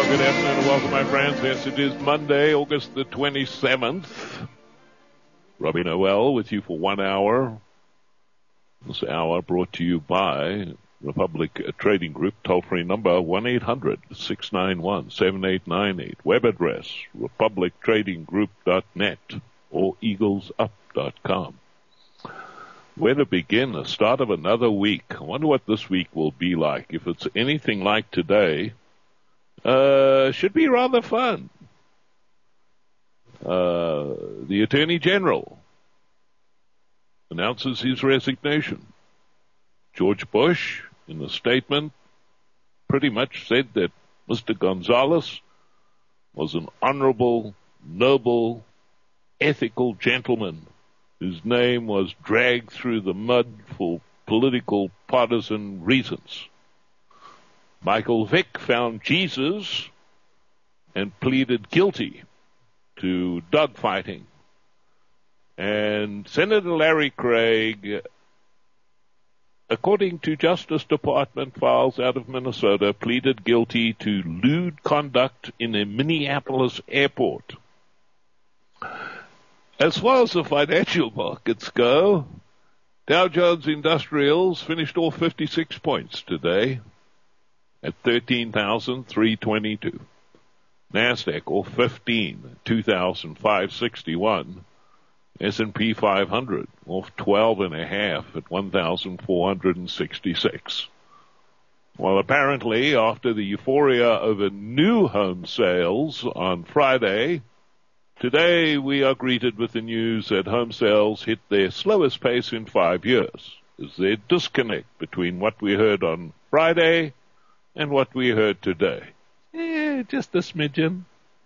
Good afternoon and welcome, my friends. Yes, it is Monday, August the 27th. Robbie Noel with you for 1 hour. This hour brought to you by Republic Trading Group, toll-free number 1-800-691-7898. Web address, republictradinggroup.net or eaglesup.com. Where to begin? The start of another week. I wonder what this week will be like. If it's anything like today, should be rather fun. The Attorney General announces his resignation. George Bush, in a statement, pretty much said that Mr. Gonzalez was an honorable, noble, ethical gentleman whose name was dragged through the mud for political partisan reasons. Michael Vick found Jesus and pleaded guilty to dogfighting. And Senator Larry Craig, according to Justice Department files out of Minnesota, pleaded guilty to lewd conduct in a Minneapolis airport. As far as the financial markets go, Dow Jones Industrials finished off 56 points today at 13,322. NASDAQ off 15, 2,561. S&P 500 off 12.5 at 1,466. Well, apparently, after the euphoria over new home sales on Friday, today we are greeted with the news that home sales hit their slowest pace in 5 years. Is there a disconnect between what we heard on Friday and what we heard today? Just a smidgen.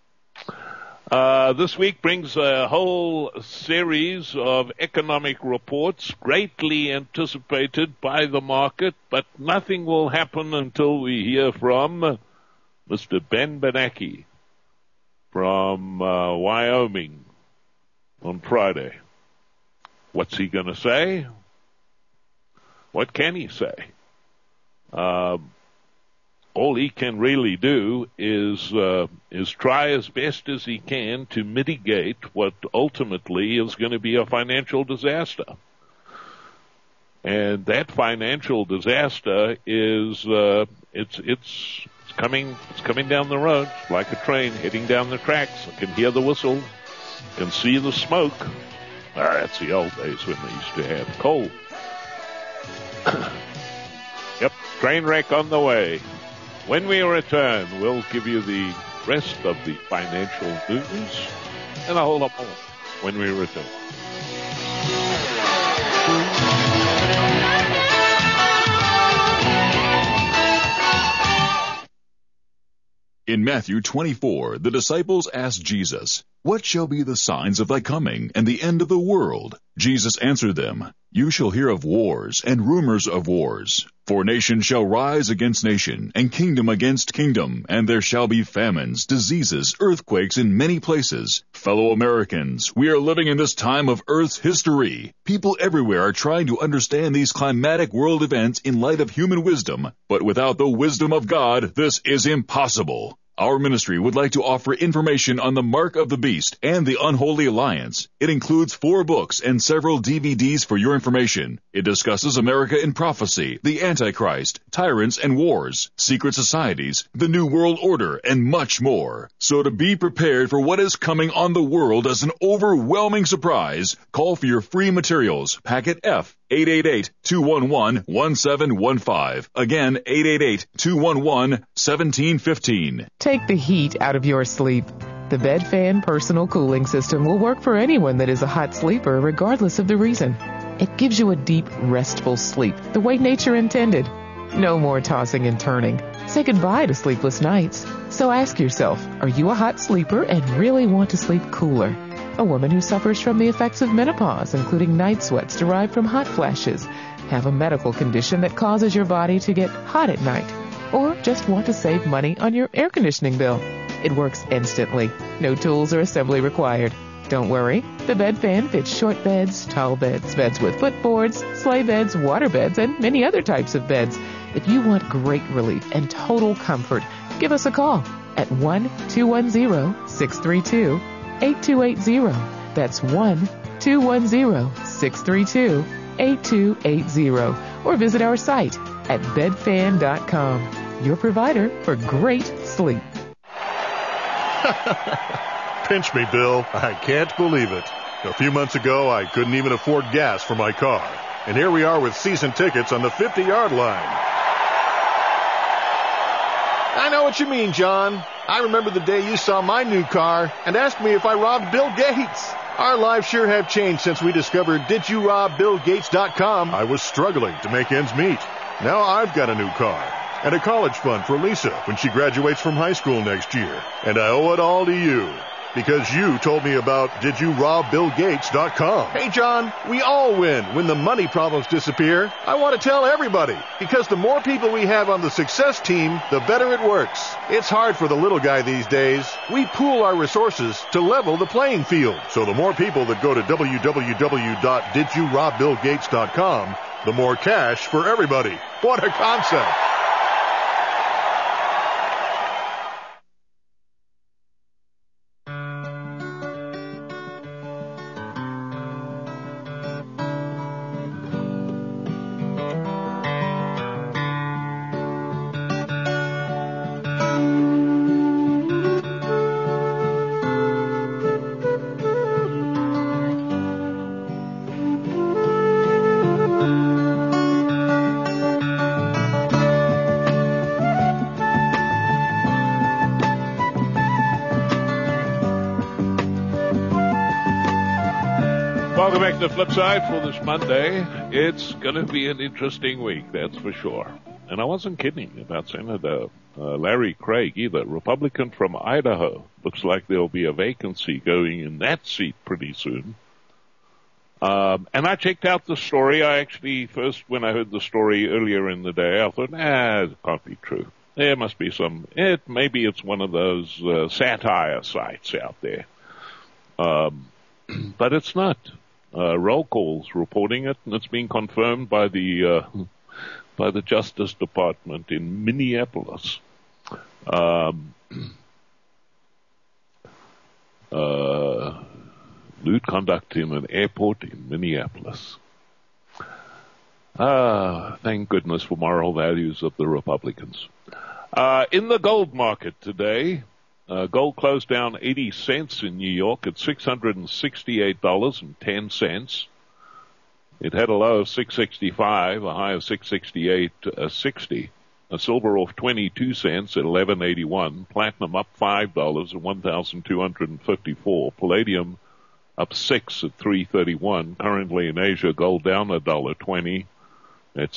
This week brings a whole series of economic reports greatly anticipated by the market, but nothing will happen until we hear from Mr. Ben Bernanke from Wyoming on Friday. What's he going to say? What can he say? All he can really do is try as best as he can to mitigate what ultimately is going to be a financial disaster. And that financial disaster is it's coming down the road like a train heading down the tracks. I can hear the whistle, can see the smoke. That's the old days when they used to have coal. Yep, train wreck on the way. When we return, we'll give you the rest of the financial news and a whole lot more when we return. In Matthew 24, the disciples asked Jesus, "What shall be the signs of thy coming and the end of the world?" Jesus answered them, "You shall hear of wars and rumors of wars. For nation shall rise against nation, and kingdom against kingdom, and there shall be famines, diseases, earthquakes in many places. Fellow Americans, we are living in this time of Earth's history. People everywhere are trying to understand these climatic world events in light of human wisdom, but without the wisdom of God, this is impossible. Our ministry would like to offer information on the Mark of the Beast and the Unholy Alliance. It includes 4 books and several DVDs for your information. It discusses America in prophecy, the Antichrist, tyrants and wars, secret societies, the New World Order, and much more. So to be prepared for what is coming on the world as an overwhelming surprise, call for your free materials, packet F, 888-211-1715. Again, 888-211-1715. Take the heat out of your sleep. The Bed Fan Personal Cooling System will work for anyone that is a hot sleeper, regardless of the reason. It gives you a deep, restful sleep, the way nature intended. No more tossing and turning. Say goodbye to sleepless nights. So ask yourself, are you a hot sleeper and really want to sleep cooler? A woman who suffers from the effects of menopause, including night sweats derived from hot flashes, have a medical condition that causes your body to get hot at night, or just want to save money on your air conditioning bill. It works instantly. No tools or assembly required. Don't worry. The Bed Fan fits short beds, tall beds, beds with footboards, sleigh beds, water beds, and many other types of beds. If you want great relief and total comfort, Give us a call at 1-210-632-8280. That's 1-210-632-8280. Or visit our site at bedfan.com, your provider for great sleep. Pinch me, Bill. I can't believe it. A few months ago, I couldn't even afford gas for my car. And here we are with season tickets on the 50-yard line. I know what you mean, John. I remember the day you saw my new car and asked me if I robbed Bill Gates. Our lives sure have changed since we discovered DidYouRobBillGates.com. I was struggling to make ends meet. Now I've got a new car and a college fund for Lisa when she graduates from high school next year. And I owe it all to you. Because you told me about DidYouRobBillGates.com. Hey, John, we all win when the money problems disappear. I want to tell everybody, because the more people we have on the success team, the better it works. It's hard for the little guy these days. We pool our resources to level the playing field. So the more people that go to www.DidYouRobBillGates.com, the more cash for everybody. What a concept. Welcome back to the flip side for this Monday. It's going to be an interesting week, that's for sure. And I wasn't kidding about Senator Larry Craig either, Republican from Idaho. Looks like there'll be a vacancy going in that seat pretty soon. And I checked out the story. I actually, first when I heard the story earlier in the day, I thought, it can't be true. There must be maybe it's one of those satire sites out there. But it's not. Roll call's reporting it, and it's been confirmed by the Justice Department in Minneapolis. Lewd conduct in an airport in Minneapolis. Thank goodness for moral values of the Republicans. In the gold market today, gold closed down 80 cents in New York at $668.10. It had a low of $665, a high of $668.60. A silver off 22 cents at $11.81. Platinum up $5 at $1,254. Palladium up 6 at $3.31. Currently in Asia, gold down $1.20 at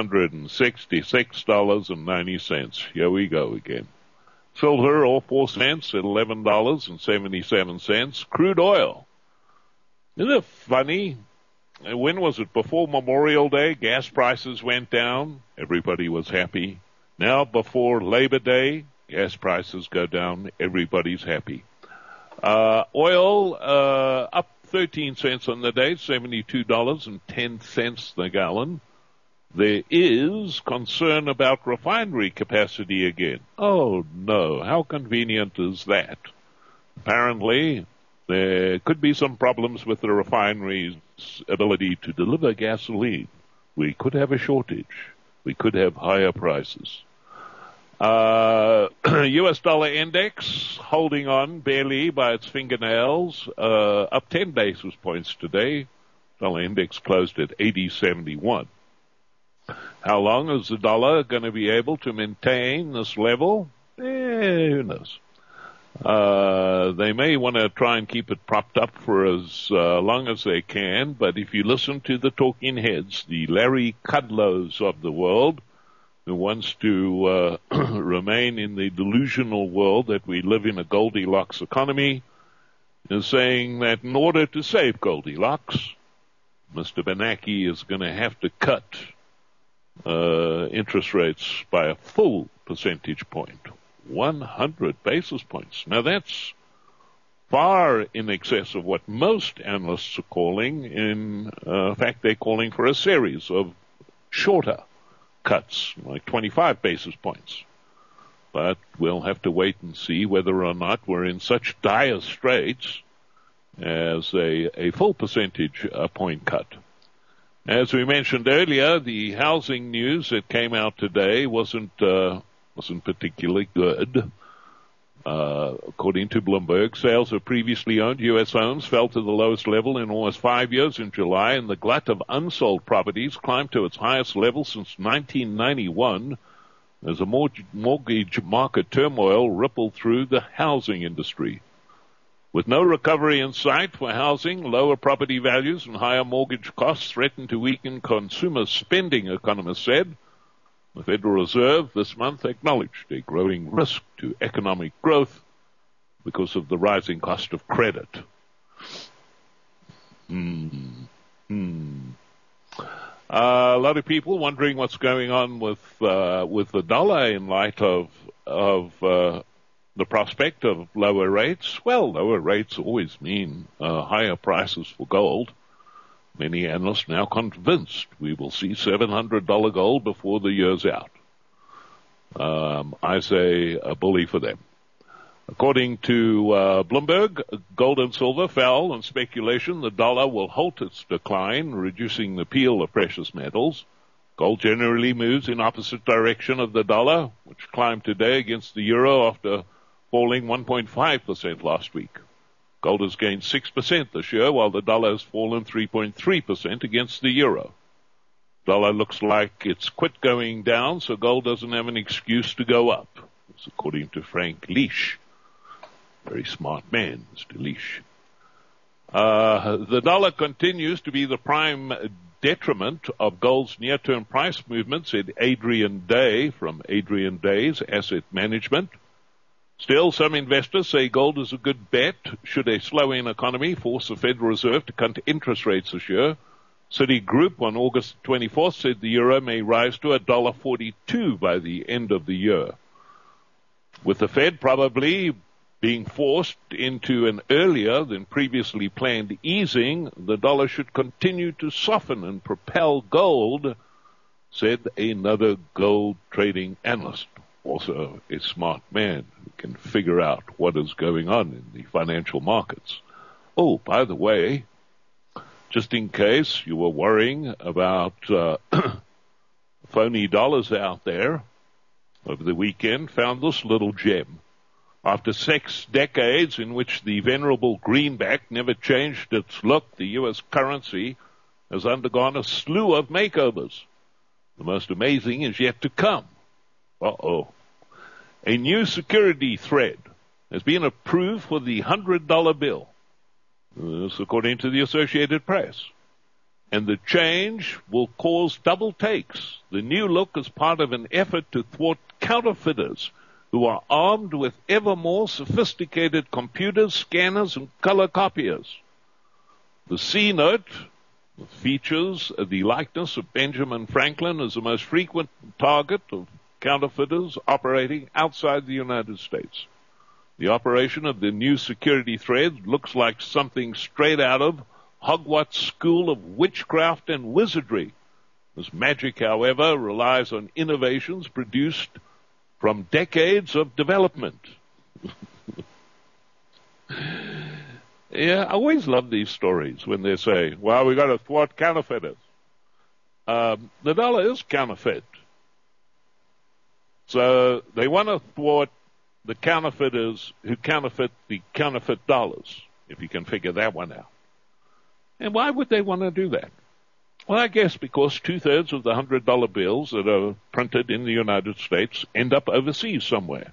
$666.90. Here we go again. Silver off 4 cents at $11.77. Crude oil. Isn't it funny? When was it? Before Memorial Day, gas prices went down. Everybody was happy. Now, before Labor Day, gas prices go down. Everybody's happy. Oil up 13 cents on the day, $72.10 the gallon. There is concern about refinery capacity again. Oh, no. How convenient is that? Apparently, there could be some problems with the refinery's ability to deliver gasoline. We could have a shortage. We could have higher prices. U.S. dollar index holding on barely by its fingernails, up 10 basis points today. Dollar index closed at 80.71. How long is the dollar going to be able to maintain this level? Who knows? They may want to try and keep it propped up for as long as they can, but if you listen to the talking heads, the Larry Kudlows of the world, who wants to remain in the delusional world that we live in a Goldilocks economy, is saying that in order to save Goldilocks, Mr. Bernanke is going to have to cut interest rates by a full percentage point, 100 basis points. Now that's far in excess of what most analysts are calling. In fact, they're calling for a series of shorter cuts, like 25 basis points. but we'll have to wait and see whether or not we're in such dire straits as a full percentage point cut. As we mentioned earlier, the housing news that came out today wasn't particularly good. According to Bloomberg, sales of previously owned U.S. homes fell to the lowest level in almost 5 years in July, and the glut of unsold properties climbed to its highest level since 1991 as a mortgage market turmoil rippled through the housing industry. With no recovery in sight for housing, lower property values and higher mortgage costs threaten to weaken consumer spending, economists said. The Federal Reserve this month acknowledged a growing risk to economic growth because of the rising cost of credit. A lot of people wondering what's going on with the dollar in light of the prospect of lower rates. Well, lower rates always mean higher prices for gold. Many analysts now convinced we will see $700 gold before the year's out. I say a bully for them. According to Bloomberg, gold and silver fell on speculation the dollar will halt its decline, reducing the appeal of precious metals. Gold generally moves in opposite direction of the dollar, which climbed today against the euro after falling 1.5% last week. Gold has gained 6% this year, while the dollar has fallen 3.3% against the euro. Dollar looks like it's quit going down, so gold doesn't have an excuse to go up. That's according to Frank Leach. Very smart man, Mr. Leach. The dollar continues to be the prime detriment of gold's near-term price movement, said Adrian Day from Adrian Day's Asset Management. Still, some investors say gold is a good bet should a slowing economy force the Federal Reserve to cut interest rates this year. Citigroup on August 24th said the euro may rise to $1.42 by the end of the year. With the Fed probably being forced into an earlier than previously planned easing, the dollar should continue to soften and propel gold, said another gold trading analyst. Also a smart man who can figure out what is going on in the financial markets. Oh, by the way, just in case you were worrying about phony dollars out there, over the weekend found this little gem. After 6 decades in which the venerable greenback never changed its look, the U.S. currency has undergone a slew of makeovers. The most amazing is yet to come. A new security thread has been approved for the $100 bill. This according to the Associated Press. And the change will cause double takes. The new look is part of an effort to thwart counterfeiters who are armed with ever more sophisticated computers, scanners, and color copiers. The C-note features the likeness of Benjamin Franklin as the most frequent target of counterfeiters operating outside the United States. The operation of the new security thread looks like something straight out of Hogwarts School of Witchcraft and Wizardry. This magic, however, relies on innovations produced from decades of development. Yeah, I always love these stories when they say, well, we got to thwart counterfeiters. The dollar is counterfeit. So they want to thwart the counterfeiters who counterfeit the counterfeit dollars, if you can figure that one out. And why would they want to do that? Well, I guess because 2/3 of the $100 bills that are printed in the United States end up overseas somewhere.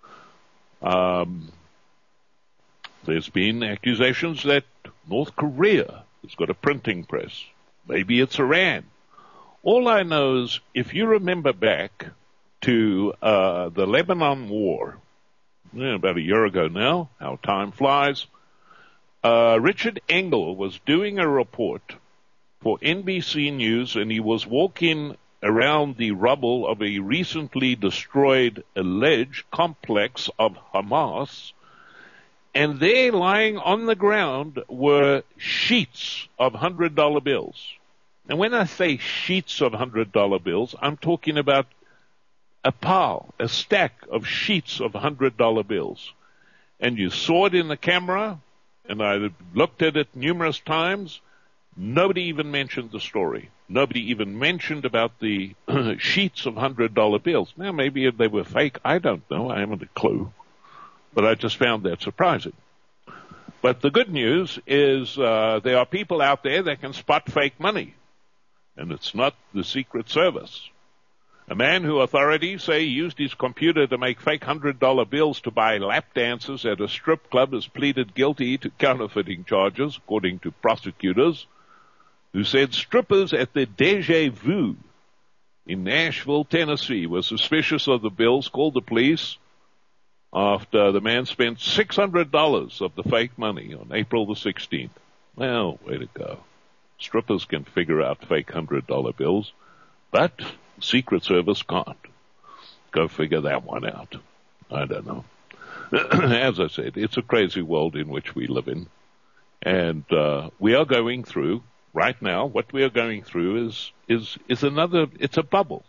There's been accusations that North Korea has got a printing press. Maybe it's Iran. All I know is if you remember back to the Lebanon War, about a year ago now, how time flies, Richard Engel was doing a report for NBC News, and he was walking around the rubble of a recently destroyed alleged complex of Hamas, and there lying on the ground were sheets of $100 bills. And when I say sheets of $100 bills, I'm talking about a stack of sheets of $100 bills. And you saw it in the camera, and I looked at it numerous times. Nobody even mentioned the story. Nobody even mentioned about the sheets of $100 bills. Now, maybe they were fake. I don't know. I haven't a clue. But I just found that surprising. But the good news is there are people out there that can spot fake money. And it's not the Secret Service. A man who authorities say used his computer to make fake $100 bills to buy lap dances at a strip club has pleaded guilty to counterfeiting charges, according to prosecutors, who said strippers at the Deja Vu in Nashville, Tennessee, were suspicious of the bills, called the police after the man spent $600 of the fake money on April the 16th. Well, way to go. Strippers can figure out fake $100 bills, but Secret Service can't. Go figure that one out. I don't know. As I said, it's a crazy world in which we live in. And we are going through, right now, what we are going through is it's a bubble.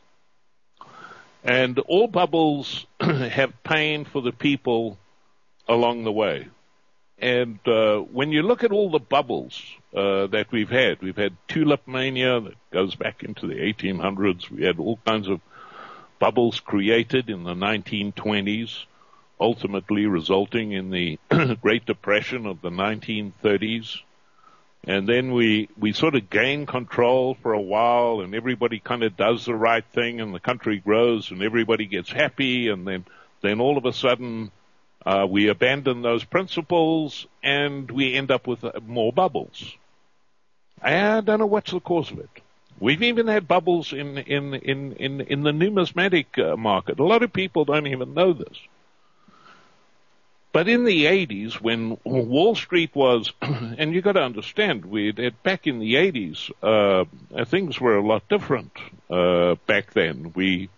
And all bubbles have pain for the people along the way. And when you look at all the bubbles that we've had tulip mania that goes back into the 1800s. We had all kinds of bubbles created in the 1920s, ultimately resulting in the Great Depression of the 1930s. And then we sort of gain control for a while, and everybody kind of does the right thing, and the country grows, and everybody gets happy, and then all of a sudden we abandon those principles, and we end up with more bubbles. I don't know what's the cause of it. We've even had bubbles in the numismatic market. A lot of people don't even know this. But in the 80s, when Wall Street was, and you got to understand, back in the 80s, things were a lot different back then. We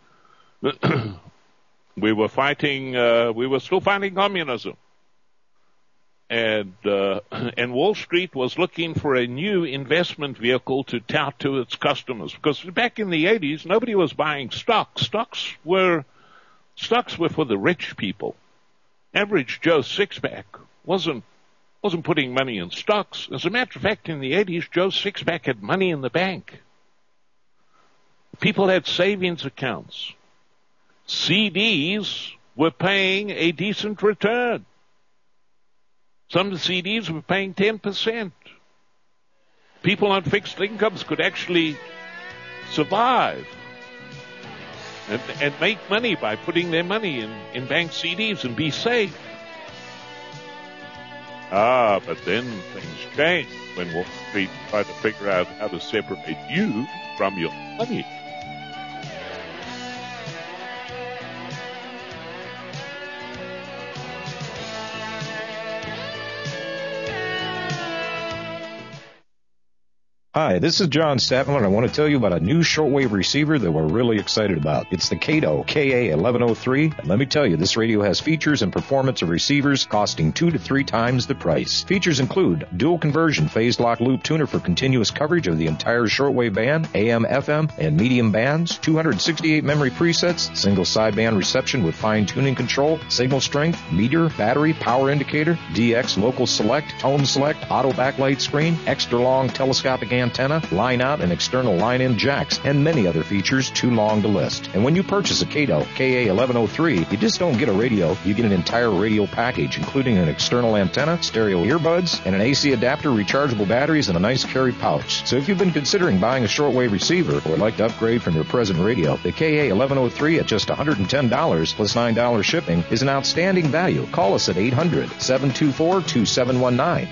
were still fighting communism. And Wall Street was looking for a new investment vehicle to tout to its customers. Because back in the 80s, nobody was buying stocks. Stocks were for the rich people. Average Joe Sixpack wasn't putting money in stocks. As a matter of fact, in the 80s, Joe Sixpack had money in the bank. People had savings accounts. CDs were paying a decent return. Some CDs were paying 10%. People on fixed incomes could actually survive and make money by putting their money in bank CDs and be safe. But then things changed when Wall Street tried to figure out how to separate you from your money. Hi, this is John Statler, and I want to tell you about a new shortwave receiver that we're really excited about. It's the Kato KA1103, and let me tell you, this radio has features and performance of receivers costing 2 to 3 times the price. Features include dual conversion phase lock loop tuner for continuous coverage of the entire shortwave band, AM, FM, and medium bands, 268 memory presets, single sideband reception with fine-tuning control, signal strength, meter, battery, power indicator, DX local select, tone select, auto backlight screen, extra long telescopic antenna, line out and external line in jacks, and many other features too long to list. And when you purchase a Kato KA1103, you just don't get a radio, you get an entire radio package, including an external antenna, stereo earbuds, and an AC adapter, rechargeable batteries, and a nice carry pouch. So if you've been considering buying a shortwave receiver or would like to upgrade from your present radio, the KA1103 at just $110 plus $9 shipping is an outstanding value. Call us at 800-724-2719.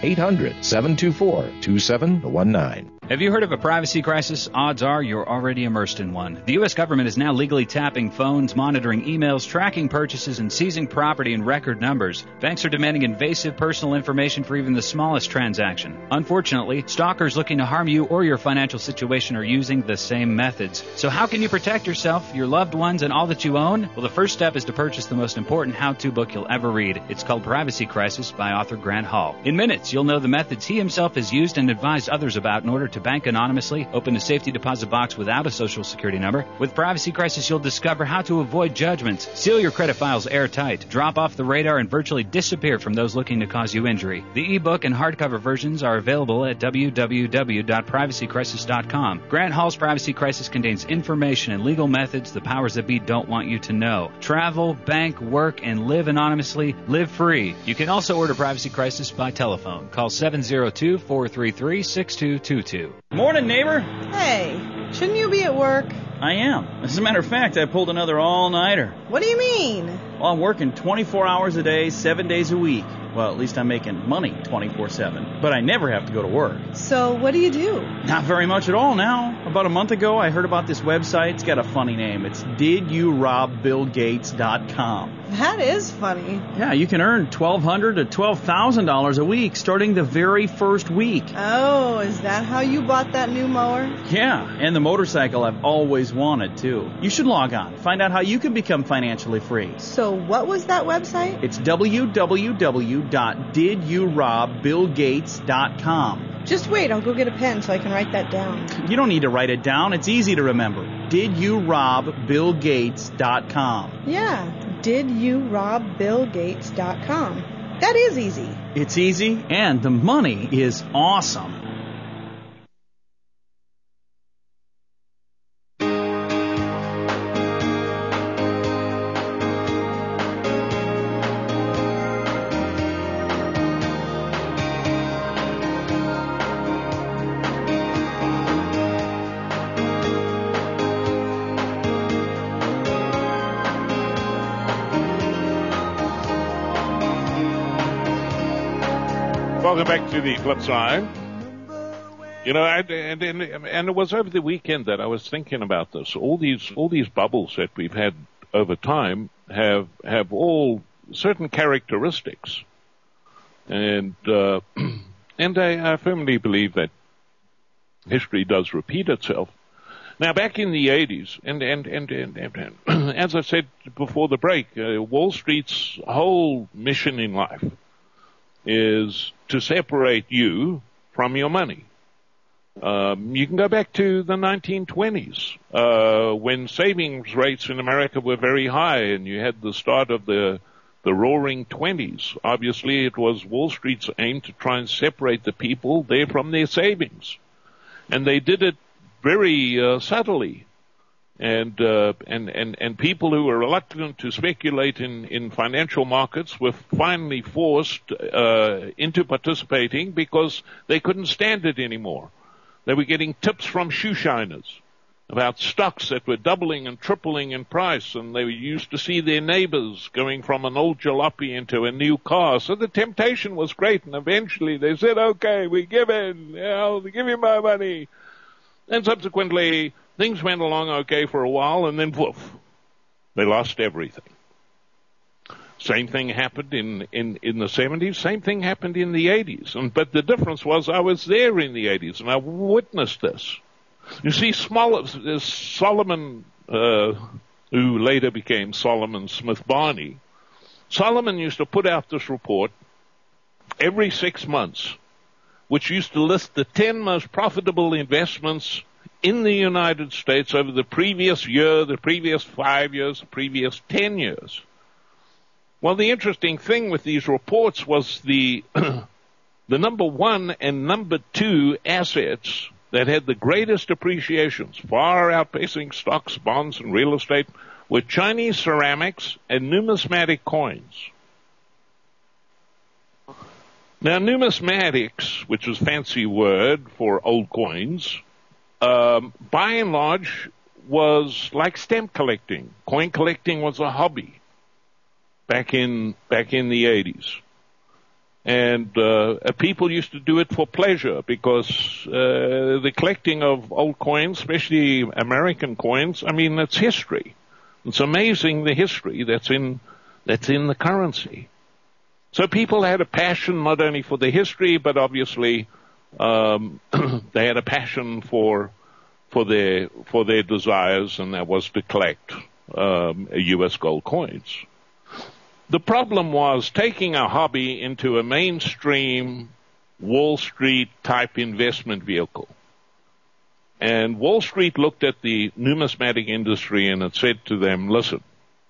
800-724-2719. Have you heard of a privacy crisis? Odds are you're already immersed in one. The U.S. government is now legally tapping phones, monitoring emails, tracking purchases, and seizing property in record numbers. Banks are demanding invasive personal information for even the smallest transaction. Unfortunately, stalkers looking to harm you or your financial situation are using the same methods. So how can you protect yourself, your loved ones, and all that you own? Well, the first step is to purchase the most important how-to book you'll ever read. It's called Privacy Crisis by author Grant Hall. In minutes, you'll know the methods he himself has used and advised others about in order to to bank anonymously, open a safety deposit box without a social security number. With Privacy Crisis, you'll discover how to avoid judgments, seal your credit files airtight, drop off the radar, and virtually disappear from those looking to cause you injury. The ebook and hardcover versions are available at www.privacycrisis.com. Grant Hall's Privacy Crisis contains information and legal methods the powers that be don't want you to know. Travel, bank, work, and live anonymously. Live free. You can also order Privacy Crisis by telephone. Call 702-433-6222. Morning, neighbor. Hey, shouldn't you be at work? I am. As a matter of fact, I pulled another all-nighter. What do you mean? Well, I'm working 24 hours a day, 7 days a week. Well, at least I'm making money 24/7. But I never have to go to work. So what do you do? Not very much at all now. About a month ago, I heard about this website. It's got a funny name. It's DidYouRobBillGates.com. That is funny. Yeah, you can earn $1,200 to $12,000 a week starting the very first week. Oh, is that how you bought that new mower? Yeah, and the motorcycle I've always wanted, too. You should log on. Find out how you can become financially free. So what was that website? It's www.DidYouRobBillGates.com. Just wait, I'll go get a pen so I can write that down. You don't need to write it down. It's easy to remember. DidYouRobBillGates.com. Yeah, DidYouRobBillGates.com. That is easy. It's easy, and the money is awesome. Welcome back to the flip side. You know, and it was over the weekend that I was thinking about this. All these bubbles that we've had over time have all certain characteristics, and I firmly believe that history does repeat itself. Now, back in the 80s, and as I said before the break, Wall Street's whole mission in life is to separate you from your money. You can go back to the 1920s, when savings rates in America were very high, and you had the start of the roaring 20s. Obviously, it was Wall Street's aim to try and separate the people there from their savings. And they did it very subtly. And people who were reluctant to speculate in financial markets were finally forced into participating because they couldn't stand it anymore. They were getting tips from shoe shiners about stocks that were doubling and tripling in price, and they used to see their neighbors going from an old jalopy into a new car. So the temptation was great, and eventually they said, okay, we give in. I'll give you my money. And subsequently, things went along okay for a while, and then woof, they lost everything. Same thing happened in the 70s. Same thing happened in the 80s. But the difference was I was there in the 80s, and I witnessed this. You see, Solomon, who later became Solomon Smith Barney, Solomon used to put out this report every 6 months, which used to list the 10 most profitable investments in the United States over the previous year, the previous 5 years, the previous 10 years. Well, the interesting thing with these reports was the number one and number two assets that had the greatest appreciations, far outpacing stocks, bonds, and real estate, were Chinese ceramics and numismatic coins. Now, numismatics, which is a fancy word for old coins, by and large was like stamp collecting. Coin collecting was a hobby back in the 80s. And people used to do it for pleasure because the collecting of old coins, especially American coins, I mean, it's history. It's amazing the history that's in the currency. So people had a passion not only for the history, but obviously they had a passion for their desires, and that was to collect U.S. gold coins. The problem was taking a hobby into a mainstream Wall Street type investment vehicle. And Wall Street looked at the numismatic industry and it said to them, listen,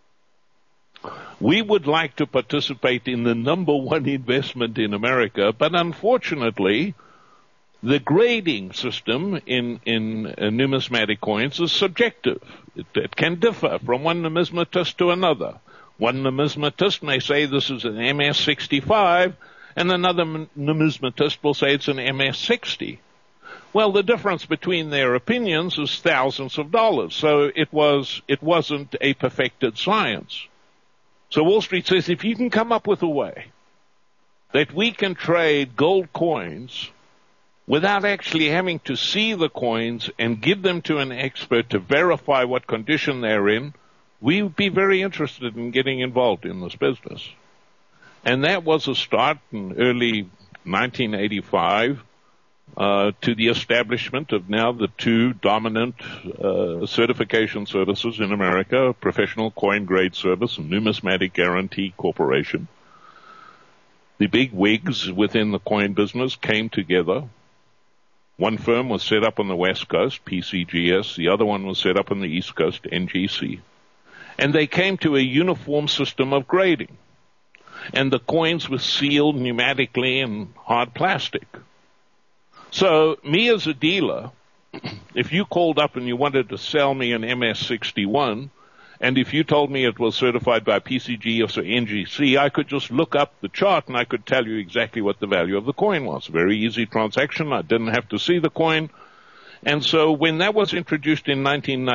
we would like to participate in the number one investment in America, but unfortunately, the grading system in numismatic coins is subjective. It can differ from one numismatist to another. One numismatist may say this is an MS-65, and another numismatist will say it's an MS-60. Well, the difference between their opinions is thousands of dollars, so it wasn't a perfected science. So Wall Street says, if you can come up with a way that we can trade gold coins without actually having to see the coins and give them to an expert to verify what condition they're in, we would be very interested in getting involved in this business. And that was a start in early 1985 to the establishment of now the two dominant certification services in America, Professional Coin Grade Service and Numismatic Guarantee Corporation. The big wigs within the coin business came together. One firm was set up on the West Coast, PCGS. The other one was set up on the East Coast, NGC. And they came to a uniform system of grading. And the coins were sealed pneumatically in hard plastic. So me as a dealer, if you called up and you wanted to sell me an MS-61, and if you told me it was certified by PCGS or NGC, I could just look up the chart and I could tell you exactly what the value of the coin was. Very easy transaction. I didn't have to see the coin. And so when that was introduced in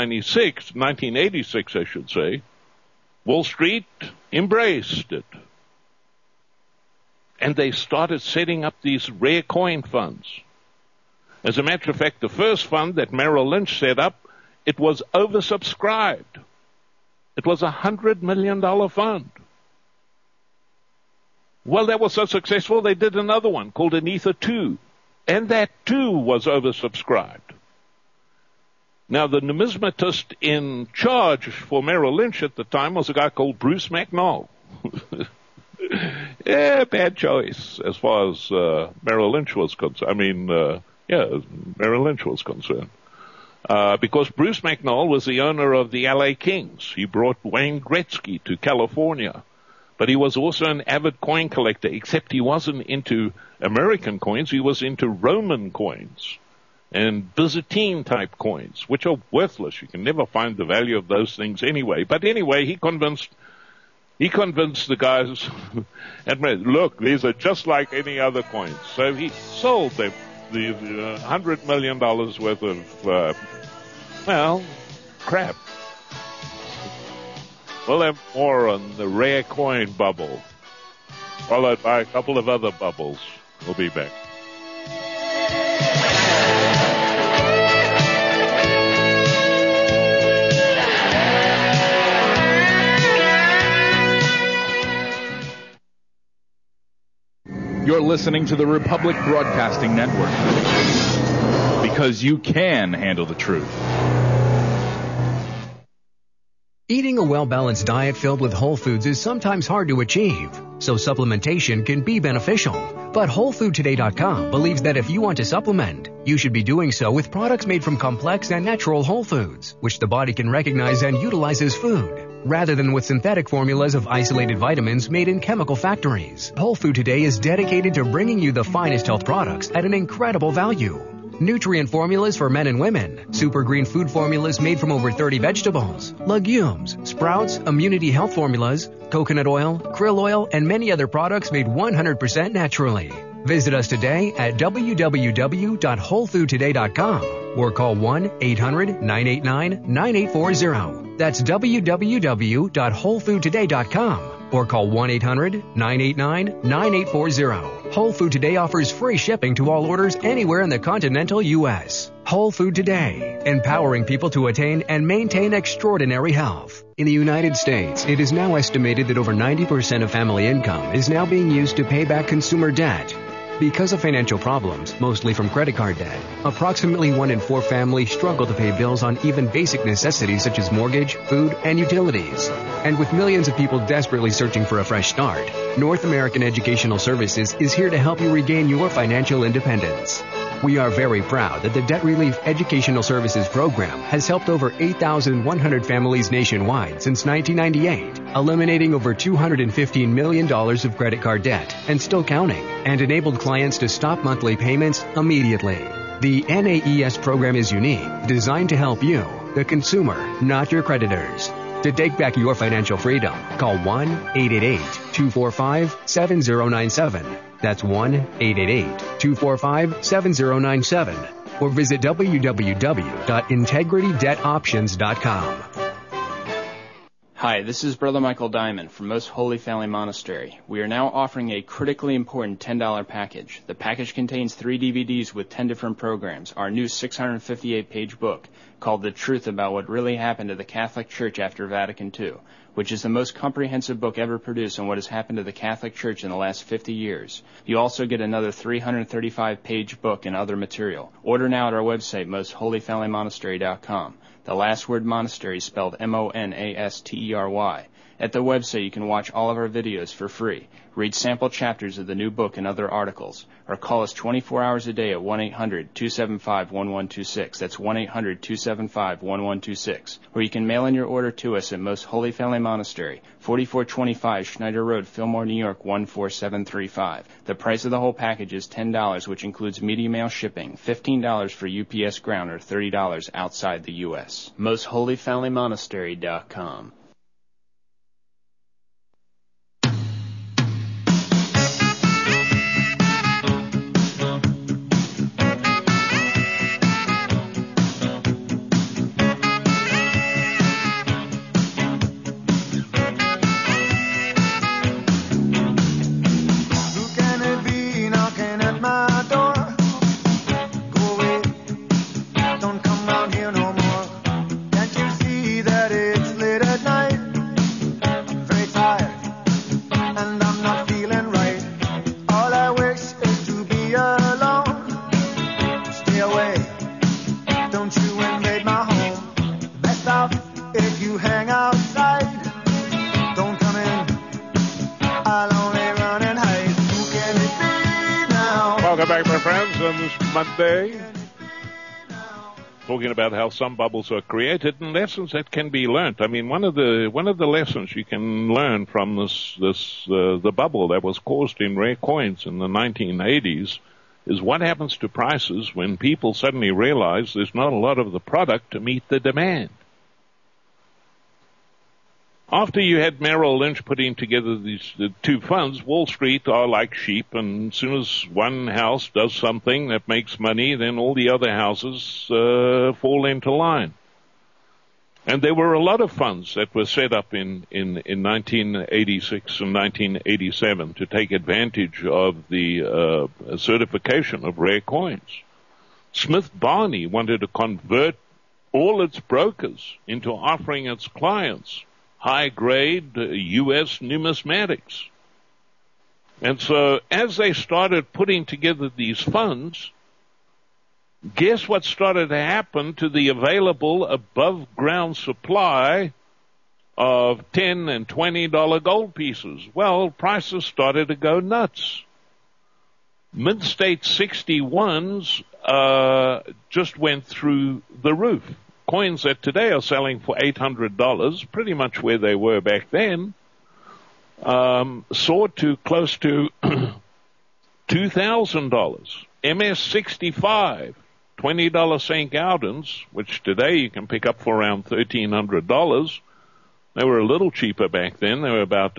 1986, I should say, Wall Street embraced it. And they started setting up these rare coin funds. As a matter of fact, the first fund that Merrill Lynch set up, it was oversubscribed. It was a $100 million fund. Well, that was so successful, they did another one called Anitha 2. And that too was oversubscribed. Now, the numismatist in charge for Merrill Lynch at the time was a guy called Bruce McNall. Yeah, bad choice as far as Merrill Lynch was concerned. Merrill Lynch was concerned. Because Bruce McNall was the owner of the LA Kings. He brought Wayne Gretzky to California. But he was also an avid coin collector, except he wasn't into American coins. He was into Roman coins and Byzantine-type coins, which are worthless. You can never find the value of those things anyway. But anyway, he convinced the guys, look, these are just like any other coins. So he sold them the $100 million worth of, crap. We'll have more on the rare coin bubble, followed by a couple of other bubbles. We'll be back. You're listening to the Republic Broadcasting Network, because you can handle the truth. Eating a well-balanced diet filled with whole foods is sometimes hard to achieve, so supplementation can be beneficial. But WholeFoodToday.com believes that if you want to supplement, you should be doing so with products made from complex and natural whole foods, which the body can recognize and utilize as food, rather than with synthetic formulas of isolated vitamins made in chemical factories. Whole Food Today is dedicated to bringing you the finest health products at an incredible value. Nutrient formulas for men and women, super green food formulas made from over 30 vegetables, legumes, sprouts, immunity health formulas, coconut oil, krill oil, and many other products made 100% naturally. Visit us today at www.wholefoodtoday.com or call 1-800-989-9840. That's www.wholefoodtoday.com or call 1-800-989-9840. Whole Food Today offers free shipping to all orders anywhere in the continental U.S. Whole Food Today, empowering people to attain and maintain extraordinary health. In the United States, it is now estimated that over 90% of family income is now being used to pay back consumer debt. Because of financial problems, mostly from credit card debt, approximately 1 in 4 families struggle to pay bills on even basic necessities such as mortgage, food, and utilities. And with millions of people desperately searching for a fresh start, North American Educational Services is here to help you regain your financial independence. We are very proud that the Debt Relief Educational Services Program has helped over 8,100 families nationwide since 1998, eliminating over $215 million of credit card debt and still counting, and enabled clients to stop monthly payments immediately. The NAES program is unique, designed to help you, the consumer, not your creditors. To take back your financial freedom, call 1-888-245-7097. That's 1-888-245-7097. Or visit www.integritydebtoptions.com. Hi, this is Brother Michael Diamond from Most Holy Family Monastery. We are now offering a critically important $10 package. The package contains 3 DVDs with 10 different programs, our new 658-page book called The Truth About What Really Happened to the Catholic Church After Vatican II, which is the most comprehensive book ever produced on what has happened to the Catholic Church in the last 50 years. You also get another 335-page book and other material. Order now at our website, mostholyfamilymonastery.com. The last word monastery is spelled M-O-N-A-S-T-E-R-Y. At the website, you can watch all of our videos for free, read sample chapters of the new book and other articles, or call us 24 hours a day at 1-800-275-1126. That's 1-800-275-1126. Or you can mail in your order to us at Most Holy Family Monastery, 4425 Schneider Road, Fillmore, New York, 14735. The price of the whole package is $10, which includes media mail shipping, $15 for UPS ground, or $30 outside the U.S. MostHolyFamilyMonastery.com. Monday, talking about how some bubbles are created and lessons that can be learned. I mean, one of the lessons you can learn from the bubble that was caused in rare coins in the 1980s is what happens to prices when people suddenly realize there's not a lot of the product to meet the demand. After you had Merrill Lynch putting together these two funds, Wall Street are like sheep, and as soon as one house does something that makes money, then all the other houses fall into line. And there were a lot of funds that were set up in 1986 and 1987 to take advantage of the certification of rare coins. Smith Barney wanted to convert all its brokers into offering its clients high-grade U.S. numismatics. And so as they started putting together these funds, guess what started to happen to the available above-ground supply of $10 and $20 gold pieces? Well, prices started to go nuts. Mid-state 61s just went through the roof. Coins that today are selling for $800, pretty much where they were back then, soared to close to $2,000. MS-65, $20 St. Gaudens, which today you can pick up for around $1,300. They were a little cheaper back then. They were about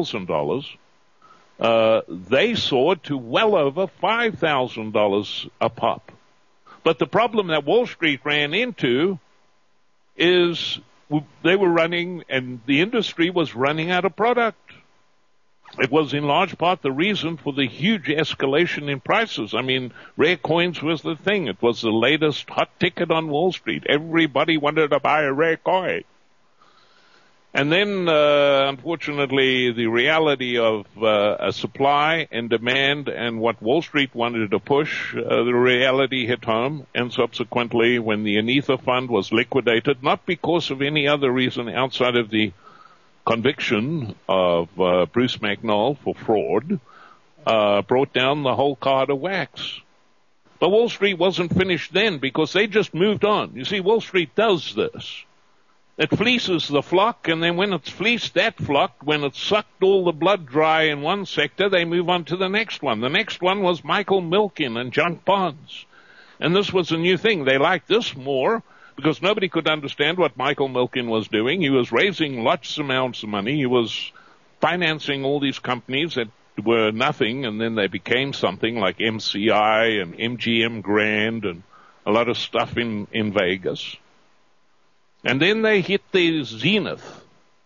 $1,000. They soared to well over $5,000 a pop. But the problem that Wall Street ran into is they were running, and the industry was running out of product. It was in large part the reason for the huge escalation in prices. I mean, rare coins was the thing. It was the latest hot ticket on Wall Street. Everybody wanted to buy a rare coin. And then, unfortunately, the reality of a supply and demand and what Wall Street wanted to push, the reality hit home. And subsequently, when the Anitha Fund was liquidated, not because of any other reason outside of the conviction of Bruce McNall for fraud, brought down the whole car to wax. But Wall Street wasn't finished then because they just moved on. You see, Wall Street does this. It fleeces the flock, and then when it's fleeced that flock, when it's sucked all the blood dry in one sector, they move on to the next one. The next one was Michael Milken and junk bonds. And this was a new thing. They liked this more because nobody could understand what Michael Milken was doing. He was raising lots of amounts of money. He was financing all these companies that were nothing, and then they became something like MCI and MGM Grand and a lot of stuff in Vegas. And then they hit the zenith.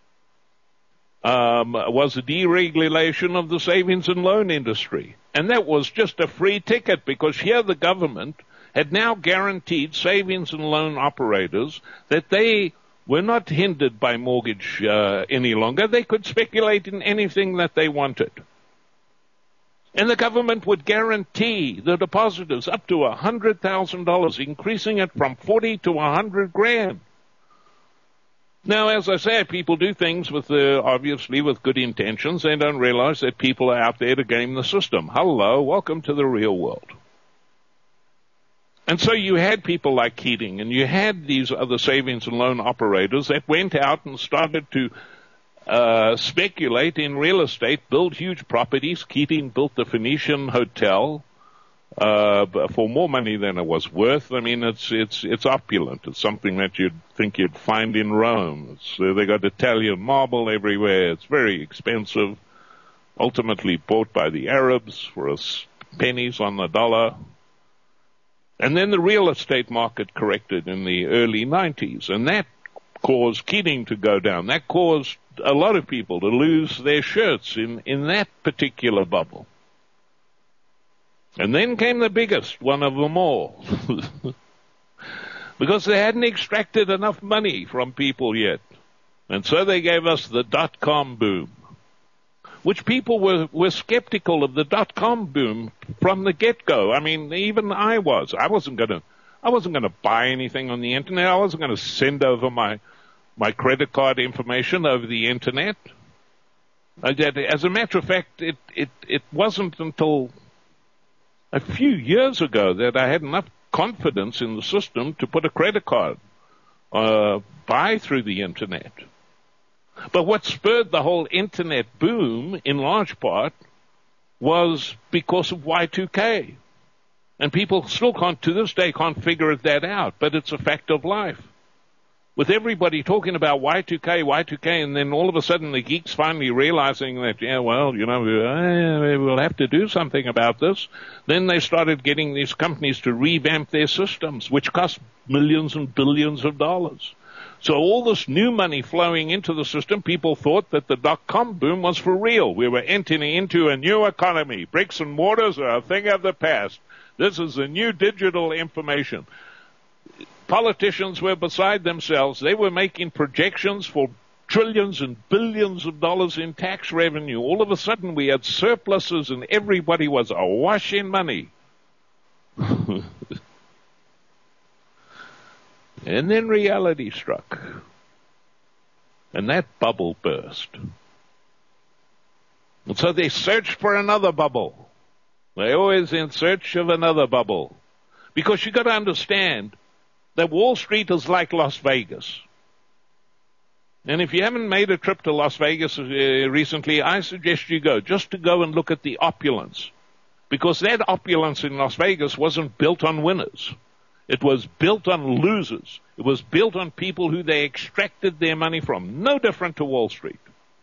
Was the deregulation of the savings and loan industry. And that was just a free ticket because here the government had now guaranteed savings and loan operators that they were not hindered by mortgage any longer. They could speculate in anything that they wanted. And the government would guarantee the depositors up to $100,000, increasing it from 40 to 100 grand. Now, as I say, people do things obviously with good intentions. They don't realize that people are out there to game the system. Hello, welcome to the real world. And so you had people like Keating, and you had these other savings and loan operators that went out and started to speculate in real estate, build huge properties. Keating built the Phoenician Hotel for more money than it was worth. I mean, it's opulent. It's something that you'd think you'd find in Rome. They got Italian marble everywhere. It's very expensive. Ultimately bought by the Arabs for pennies on the dollar. And then the real estate market corrected in the early 90s, and that caused Keating to go down. That caused a lot of people to lose their shirts in that particular bubble. And then came the biggest one of them all. Because they hadn't extracted enough money from people yet. And so they gave us the dot-com boom, which people were skeptical of the dot-com boom from the get-go. I mean, even I was. I wasn't going to buy anything on the internet. I wasn't going to send over my credit card information over the internet. As a matter of fact, it wasn't until a few years ago that I had enough confidence in the system to put a credit card, buy through the internet. But what spurred the whole internet boom, in large part, was because of Y2K. And people still to this day can't figure that out, but it's a fact of life. With everybody talking about Y2K, and then all of a sudden the geeks finally realizing that, we'll have to do something about this. Then they started getting these companies to revamp their systems, which cost millions and billions of dollars. So all this new money flowing into the system, people thought that the dot-com boom was for real. We were entering into a new economy. Bricks and mortars are a thing of the past. This is the new digital information. Politicians were beside themselves. They were making projections for trillions and billions of dollars in tax revenue. All of a sudden we had surpluses and everybody was awash in money. And then reality struck. And that bubble burst. And so they searched for another bubble. They're always in search of another bubble. Because you got to understand that Wall Street is like Las Vegas. And if you haven't made a trip to Las Vegas recently, I suggest you go, just to go and look at the opulence. Because that opulence in Las Vegas wasn't built on winners. It was built on losers. It was built on people who they extracted their money from. No different to Wall Street.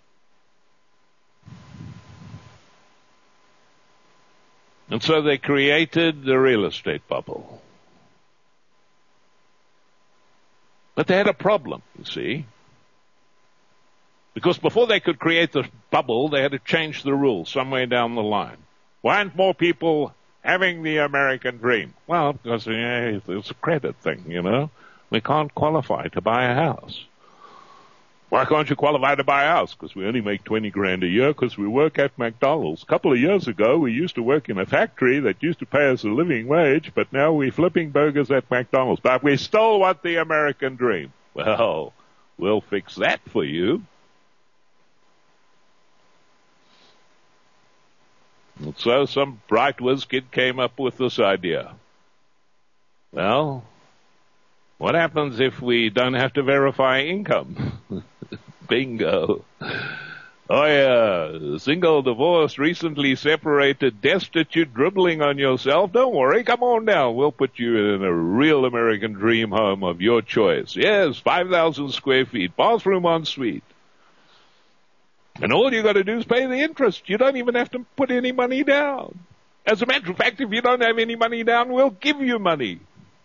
And so they created the real estate bubble. But they had a problem, you see. Because before they could create the bubble, they had to change the rules somewhere down the line. Why aren't more people having the American dream? Well, because it's a credit thing, We can't qualify to buy a house. Why can't you qualify to buy a house? Because we only make 20 grand a year because we work at McDonald's. A couple of years ago, we used to work in a factory that used to pay us a living wage, but now we're flipping burgers at McDonald's. But we still want the American dream. Well, we'll fix that for you. And so some bright whiz kid came up with this idea. Well, what happens if we don't have to verify income? Bingo. Oh yeah, single, divorced, recently separated, destitute, dribbling on yourself. Don't worry, come on down. We'll put you in a real American dream home of your choice. Yes, 5,000 square feet, bathroom en suite. And all you got to do is pay the interest. You don't even have to put any money down. As a matter of fact, if you don't have any money down, we'll give you money.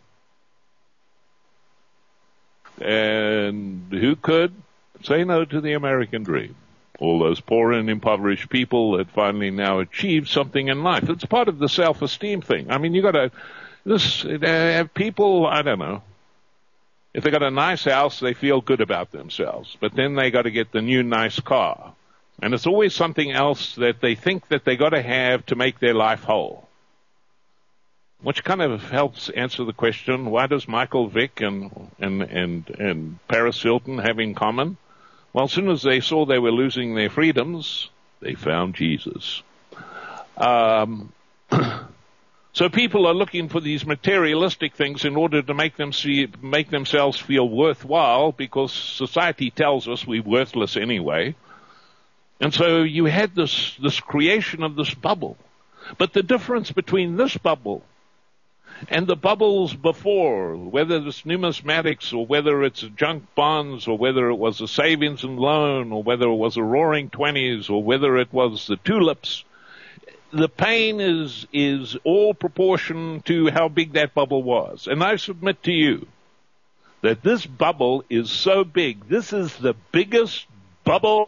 And who could say no to the American dream? All those poor and impoverished people that finally now achieve something in life. It's part of the self-esteem thing. I mean, you got to have people, I don't know. If they got a nice house, they feel good about themselves. But then they got to get the new nice car. And it's always something else that they think that they got to have to make their life whole. Which kind of helps answer the question, why does Michael Vick and Paris Hilton have in common? Well, as soon as they saw they were losing their freedoms, they found Jesus. So people are looking for these materialistic things in order to make themselves feel worthwhile, because society tells us we're worthless anyway. And so you had this creation of this bubble. But the difference between this bubble and the bubbles before, whether it's numismatics or whether it's junk bonds or whether it was a savings and loan or whether it was a roaring 20s or whether it was the tulips, the pain is all proportion to how big that bubble was. And I submit to you that this bubble is so big. This is the biggest bubble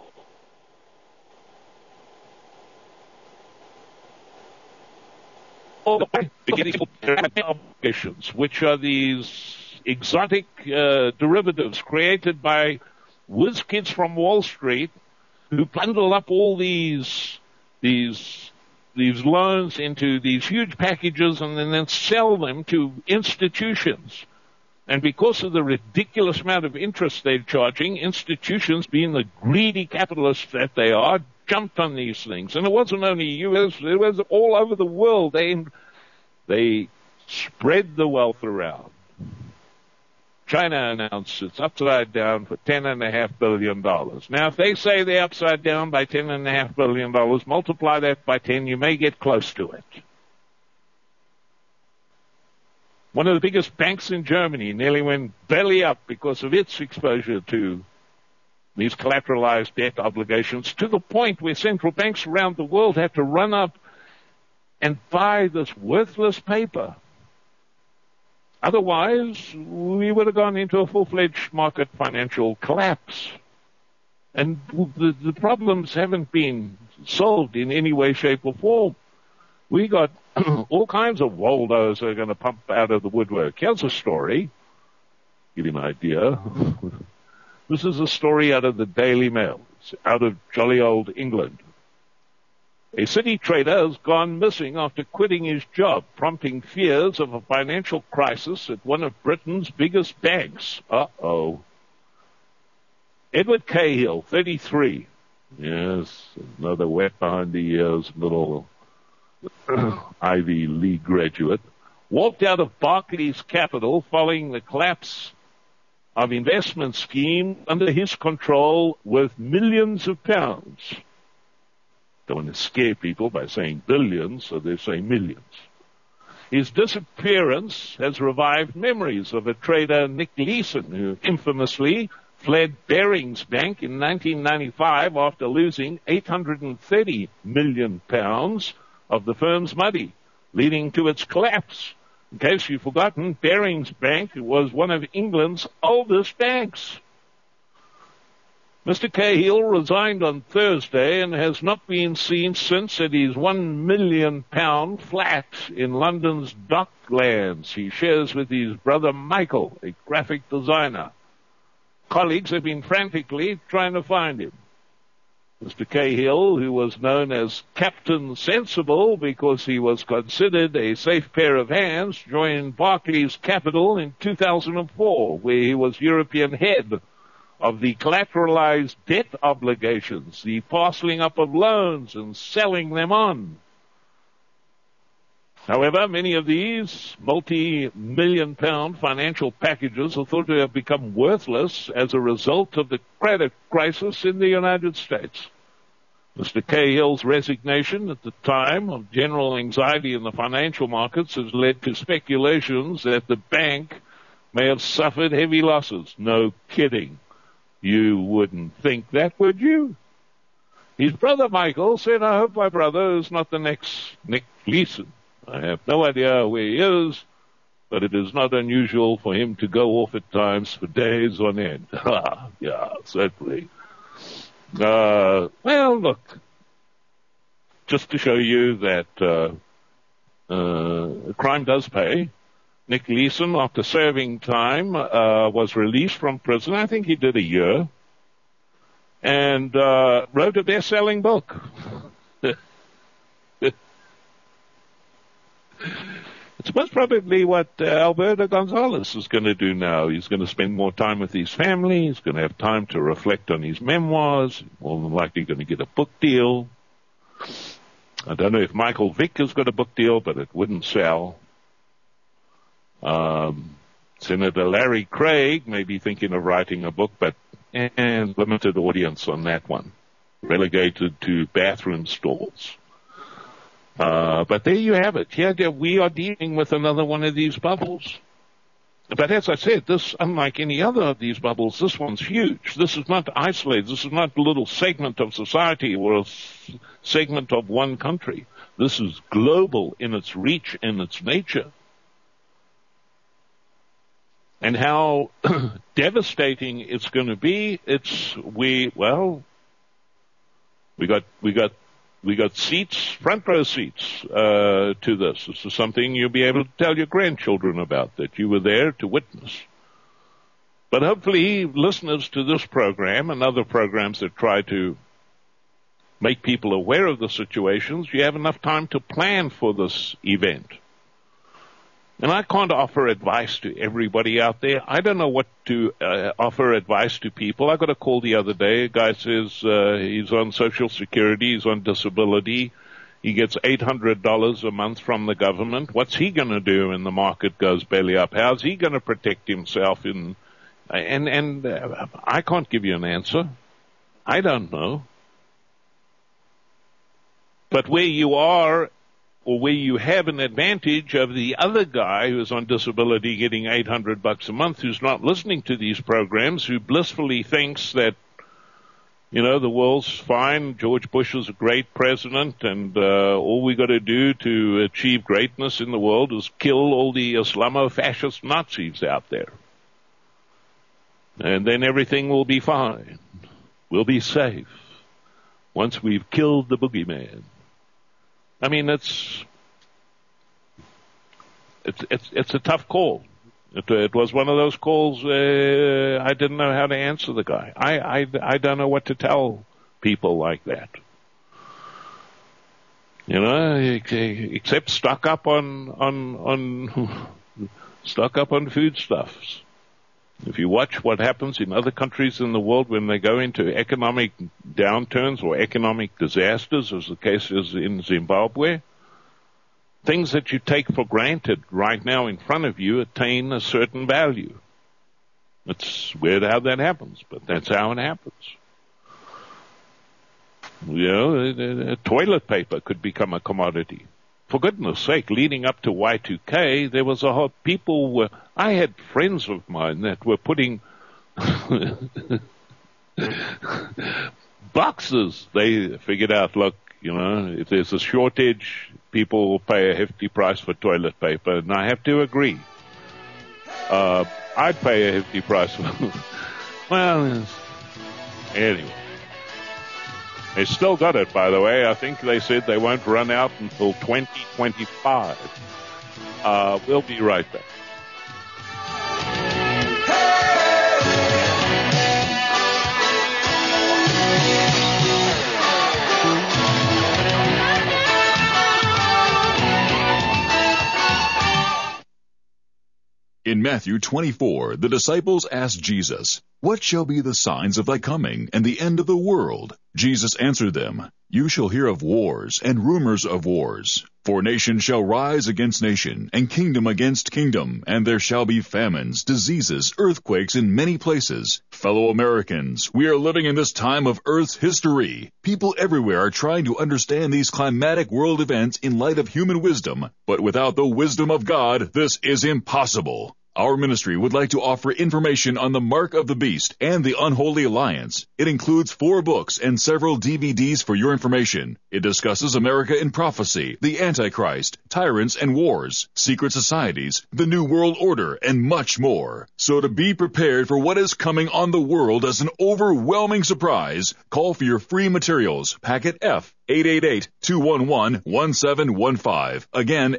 which are these exotic derivatives created by whiz kids from Wall Street who bundle up all these loans into these huge packages and then sell them to institutions. And because of the ridiculous amount of interest they're charging, institutions, being the greedy capitalists that they are, jumped on these things. And it wasn't only U.S., it was all over the world. They spread the wealth around. China announced it's upside down for $10.5 billion. Now, if they say they're upside down by $10.5 billion, multiply that by 10, you may get close to it. One of the biggest banks in Germany nearly went belly up because of its exposure to these collateralized debt obligations, to the point where central banks around the world had to run up and buy this worthless paper. Otherwise, we would have gone into a full-fledged market financial collapse. And the problems haven't been solved in any way, shape, or form. We got all kinds of Waldos that are going to pump out of the woodwork. Here's a story, give you an idea. This is a story out of the Daily Mail. It's out of jolly old England. A city trader has gone missing after quitting his job, prompting fears of a financial crisis at one of Britain's biggest banks. Uh-oh. Edward Cahill, 33. Yes, another wet behind the ears little Ivy League graduate. Walked out of Barclays Capital following the collapse of investment scheme under his control worth millions of pounds. Don't want to scare people by saying billions, so they say millions. His disappearance has revived memories of a trader, Nick Leeson, who infamously fled Barings Bank in 1995 after losing £830 million of the firm's money, leading to its collapse. In case you've forgotten, Barings Bank was one of England's oldest banks. Mr. Cahill resigned on Thursday and has not been seen since at his £1 million flat in London's Docklands. He shares with his brother Michael, a graphic designer. Colleagues have been frantically trying to find him. Mr. Cahill, who was known as Captain Sensible because he was considered a safe pair of hands, joined Barclays Capital in 2004, where he was European head of the collateralized debt obligations, the parceling up of loans and selling them on. However, many of these multi-million-pound financial packages are thought to have become worthless as a result of the credit crisis in the United States. Mr. Cahill's resignation at the time of general anxiety in the financial markets has led to speculations that the bank may have suffered heavy losses. No kidding. You wouldn't think that, would you? His brother Michael said, I hope my brother is not the next Nick Leeson. I have no idea where he is, but it is not unusual for him to go off at times for days on end. Yeah, certainly. Well, look, just to show you that crime does pay, Nick Leeson, after serving time, was released from prison. I think he did a year, and wrote a best-selling book. It's most probably what Alberto Gonzalez is going to do now. He's going to spend more time with his family. He's going to have time to reflect on his memoirs. More than likely going to get a book deal. I don't know if Michael Vick has got a book deal, but it wouldn't sell. Senator Larry Craig may be thinking of writing a book, but limited audience on that one. Relegated to bathroom stalls. But there you have it. Here we are dealing with another one of these bubbles. But as I said, this, unlike any other of these bubbles, this one's huge. This is not isolated. This is not a little segment of society or a segment of one country. This is global in its reach and its nature. And how devastating it's going to be, we got seats, front row seats, to this. This is something you'll be able to tell your grandchildren about, that you were there to witness. But hopefully listeners to this program and other programs that try to make people aware of the situations, you have enough time to plan for this event. And I can't offer advice to everybody out there. I don't know what to offer advice to people. I got a call the other day. A guy says he's on Social Security, he's on disability. He gets $800 a month from the government. What's he going to do when the market goes belly up? How's he going to protect himself? And I can't give you an answer. I don't know. But where you are, or where you have an advantage of the other guy who's on disability getting $800 a month, who's not listening to these programs, who blissfully thinks that, you know, the world's fine, George Bush is a great president, and all we got to do to achieve greatness in the world is kill all the Islamo-fascist Nazis out there. And then everything will be fine. We'll be safe once we've killed the boogeyman. I mean, it's a tough call. It was one of those calls I didn't know how to answer the guy. I don't know what to tell people like that. You know, except stock up on foodstuffs. If you watch what happens in other countries in the world when they go into economic downturns or economic disasters, as the case is in Zimbabwe, things that you take for granted right now in front of you attain a certain value. It's weird how that happens, but that's how it happens. You know, toilet paper could become a commodity. For goodness sake, leading up to Y2K, there was I had friends of mine that were putting boxes. They figured out, look, you know, if there's a shortage, people will pay a hefty price for toilet paper, and I have to agree. I'd pay a hefty price for well, anyway. They still got it, by the way. I think they said they won't run out until 2025. We'll be right back. In Matthew 24, the disciples asked Jesus, What shall be the signs of thy coming and the end of the world? Jesus answered them, You shall hear of wars and rumors of wars. For nation shall rise against nation, and kingdom against kingdom, and there shall be famines, diseases, earthquakes in many places. Fellow Americans, we are living in this time of Earth's history. People everywhere are trying to understand these climatic world events in light of human wisdom, but without the wisdom of God, this is impossible. Our ministry would like to offer information on the Mark of the Beast and the Unholy Alliance. It includes 4 books and several DVDs for your information. It discusses America in prophecy, the Antichrist, tyrants and wars, secret societies, the New World Order, and much more. So to be prepared for what is coming on the world as an overwhelming surprise, call for your free materials, Packet F, 888-211-1715. Again,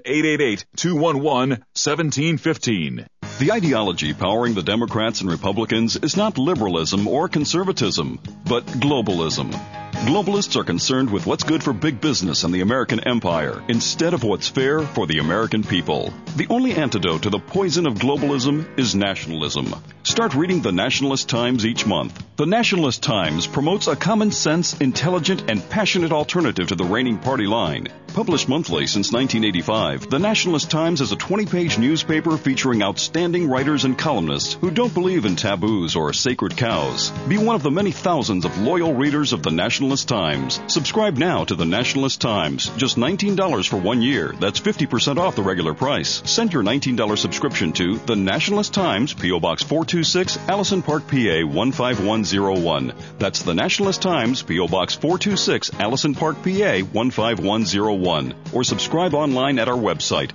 888-211-1715. The ideology powering the Democrats and Republicans is not liberalism or conservatism, but globalism. Globalists are concerned with what's good for big business and the American empire, instead of what's fair for the American people. The only antidote to the poison of globalism is nationalism. Start reading the Nationalist Times each month. The Nationalist Times promotes a common sense, intelligent, and passionate alternative to the reigning party line. Published monthly since 1985, the Nationalist Times is a 20-page newspaper featuring outstanding writers and columnists who don't believe in taboos or sacred cows. Be one of the many thousands of loyal readers of the Nationalist Times. Subscribe now to the Nationalist Times. Just $19 for 1 year. That's 50% off the regular price. Send your $19 subscription to the Nationalist Times, P.O. Box 426, Allison Park, PA 15101. That's the Nationalist Times, P.O. Box 426, Allison Park, PA 15101. Or subscribe online at our website,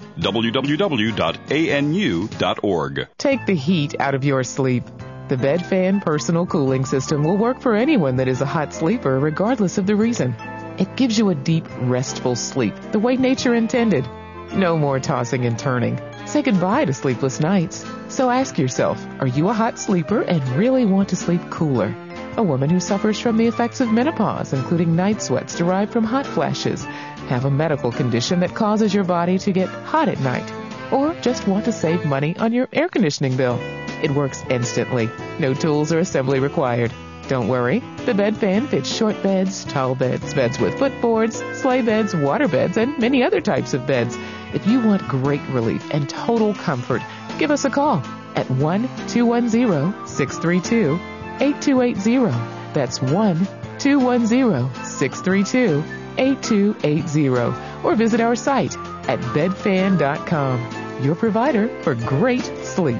www.anu.org. Take the heat out of your sleep. The Bed Fan Personal Cooling System will work for anyone that is a hot sleeper, regardless of the reason. It gives you a deep, restful sleep, the way nature intended. No more tossing and turning. Say goodbye to sleepless nights. So ask yourself, are you a hot sleeper and really want to sleep cooler? A woman who suffers from the effects of menopause, including night sweats derived from hot flashes, have a medical condition that causes your body to get hot at night, or just want to save money on your air conditioning bill. It works instantly. No tools or assembly required. Don't worry. The Bed Fan fits short beds, tall beds, beds with footboards, sleigh beds, water beds, and many other types of beds. If you want great relief and total comfort, give us a call at 1-210-632-8280. That's 1-210-632-8280. Or visit our site at bedfan.com, your provider for great sleep.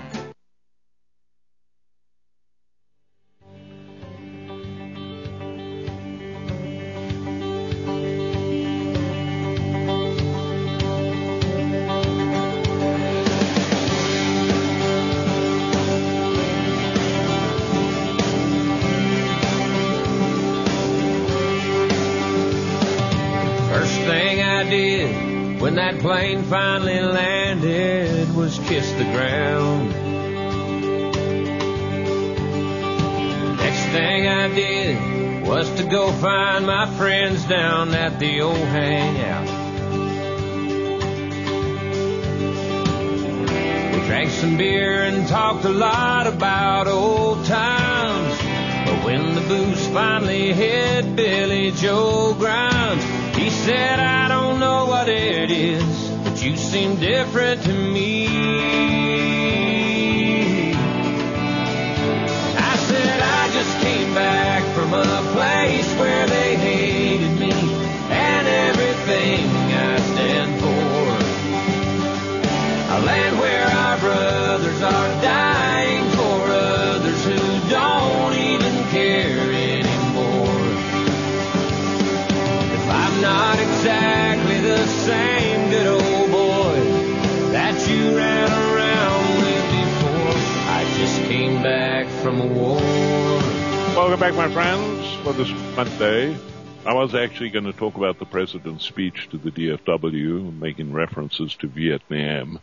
When that plane finally landed was kiss the ground. Next thing I did was to go find my friends down at the old hangout. We drank some beer and talked a lot about old times. But when the booze finally hit Billy Joe Grimes, he said, I don't know what it is, but you seem different to me. I said, I just came back from a place where they hated me and everything I stand for. A land where our brothers are dying for others who don't even care anymore. If I'm not exactly the same good old boy that you ran around with before, I just came back from a war. Welcome back, my friends, for this Monday. I was actually going to talk about the president's speech to the DFW, making references to Vietnam.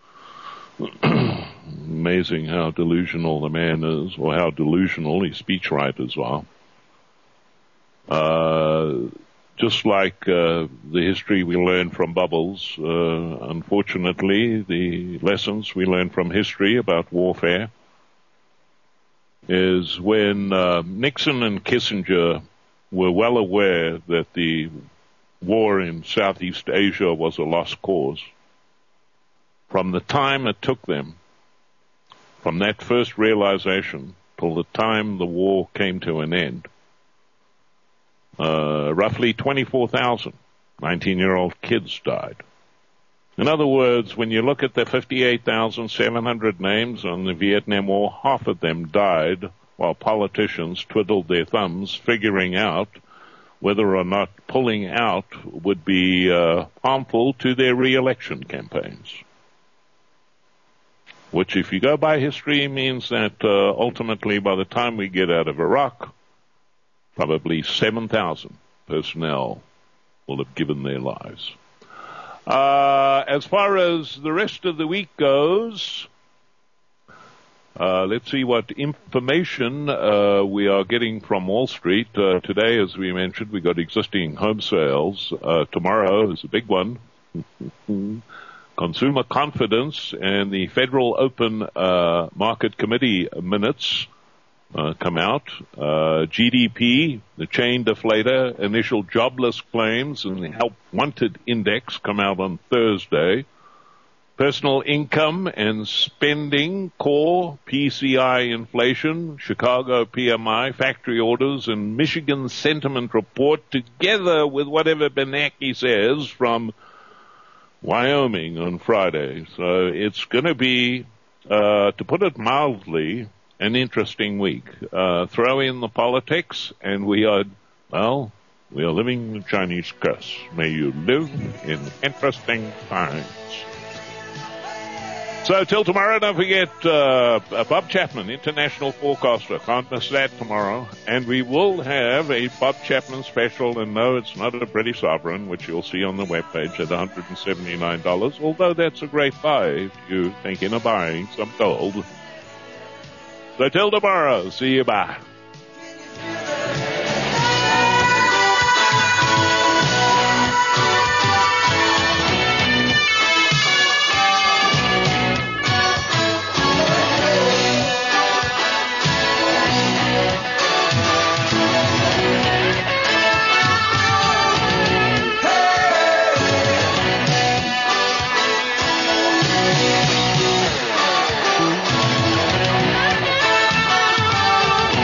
Amazing how delusional the man is, or how delusional his speechwriters are. Just like the history we learn from Bubbles, unfortunately, the lessons we learn from history about warfare is when Nixon and Kissinger were well aware that the war in Southeast Asia was a lost cause. From the time it took them, from that first realization till the time the war came to an end, roughly 24,000 19-year-old kids died. In other words, when you look at the 58,700 names on the Vietnam War, half of them died while politicians twiddled their thumbs figuring out whether or not pulling out would be harmful to their re-election campaigns. Which, if you go by history, means that ultimately by the time we get out of Iraq, probably 7,000 personnel will have given their lives. As far as the rest of the week goes, let's see what information we are getting from Wall Street. Today, as we mentioned, we got existing home sales. Tomorrow is a big one. Consumer confidence and the Federal Open Market Committee minutes come out. GDP, the chain deflator, initial jobless claims, and the help wanted index come out on Thursday. Personal income and spending, core, PCI inflation, Chicago PMI, factory orders, and Michigan sentiment report, together with whatever Bernanke says from Wyoming on Friday. So it's going to be, to put it mildly, an interesting week. Throw in the politics, and we are living the Chinese curse. May you live in interesting times. So till tomorrow, don't forget Bob Chapman, international forecaster. Can't miss that tomorrow. And we will have a Bob Chapman special, and no, it's not a British sovereign, which you'll see on the webpage at $179, although that's a great buy if you're thinking of buying some gold. So till tomorrow, see you, bye.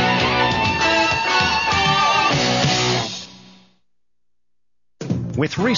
With